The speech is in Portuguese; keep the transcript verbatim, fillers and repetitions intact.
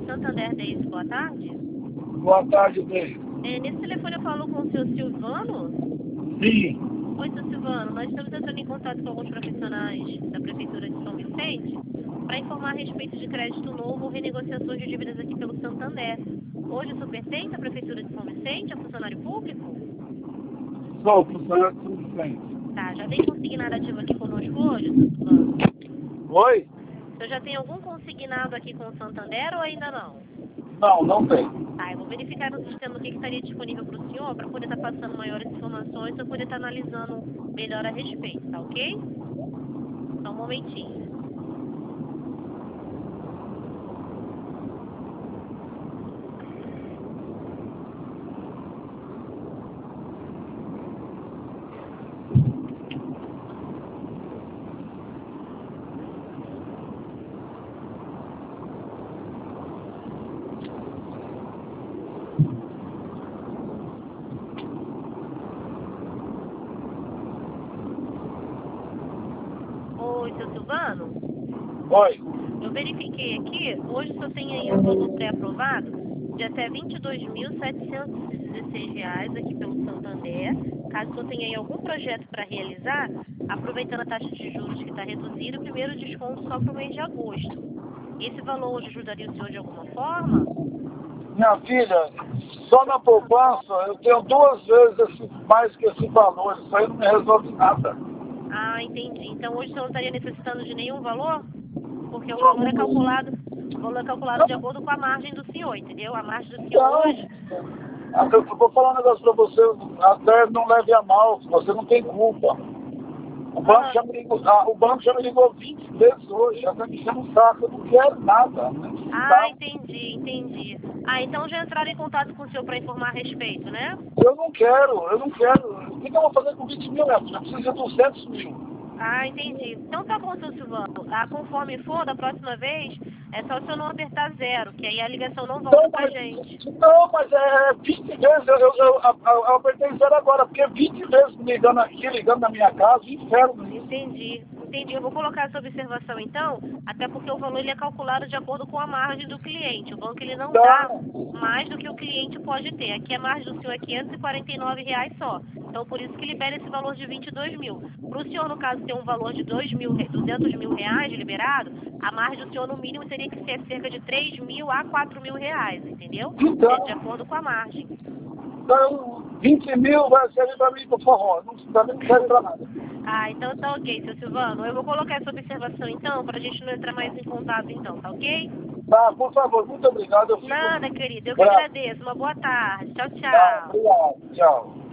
Santander Dez, boa tarde. Boa tarde, Dei. É, nesse telefone eu falo com o senhor Silvano. Sim. Oi, senhor Silvano, nós estamos entrando em contato com alguns profissionais da Prefeitura de São Vicente para informar a respeito de crédito novo ou renegociações de dívidas aqui pelo Santander. Hoje o senhor pertence à Prefeitura de São Vicente, é funcionário público? Sou funcionário de São Vicente. Tá, já tem consignado ativo aqui conosco hoje, senhor Silvano? Oi? O senhor já tem algum consignado aqui com o Santander ou ainda não? Não, não tem. Tá, eu vou verificar no sistema o que que estaria disponível para o senhor, para poder estar passando maiores informações, para poder estar analisando melhor a respeito, tá ok? Só um momentinho. Oi, seu Silvano? Oi? Eu verifiquei aqui, hoje só tem aí um valor pré-aprovado de até vinte e dois mil setecentos e dezesseis reais aqui pelo Santander. Caso você tenha aí algum projeto para realizar, aproveitando a taxa de juros que está reduzida, o primeiro desconto só para o mês de agosto. Esse valor hoje ajudaria o senhor de alguma forma? Minha filha, só na poupança eu tenho duas vezes esse, mais que esse valor. Isso aí não me resolve nada. Ah, entendi. Então hoje você não estaria necessitando de nenhum valor? Porque o valor é calculado, o valor é calculado de acordo com a margem do senhor, entendeu? A margem do senhor Não. hoje. Eu vou falar um negócio pra você, até não leve a mal, você não tem culpa. O banco, Ah, já me ligou, ah, o banco já me ligou vinte vezes hoje, já tá me enchendo um saco, eu não quero nada. Não ah, entendi, entendi. Ah, então já entraram em contato com o senhor para informar a respeito, né? Eu não quero, eu não quero. O que que eu vou fazer com vinte mil, Neto? Já precisa de duzentos mil. Ah, entendi. Então tá bom, seu Silvano. Ah, conforme for, da próxima vez, é só o senhor não apertar zero, que aí a ligação não volta Não, pra mas, gente. não, mas é vinte vezes, eu, eu, eu, eu, eu apertei zero agora, porque vinte vezes me ligando aqui, ligando na minha casa, inferno. Entendi, entendi. Eu vou colocar essa observação então, até porque o valor ele é calculado de acordo com a margem do cliente. O banco ele não dá mais do que o cliente pode ter. Aqui a margem do senhor é quinhentos e quarenta e nove reais só. Então por isso que libera esse valor de vinte e dois mil. Para o senhor, no caso, ter um valor de dois mil, duzentos mil reais liberado, a margem do senhor no mínimo teria que ser cerca de três mil a quatro mil reais, entendeu? Então, É de acordo com a margem. então vinte mil vai servir para mim pro forró, não, também não serve para nada. Ah, então tá ok, seu Silvano. Eu vou colocar essa observação então, pra gente não entrar mais em contato então, tá ok? Tá, por favor, muito obrigado. Eu fico Nada, querido. Eu que bravo. agradeço. Uma boa tarde. Tchau, Tá, tchau. obrigado, tchau.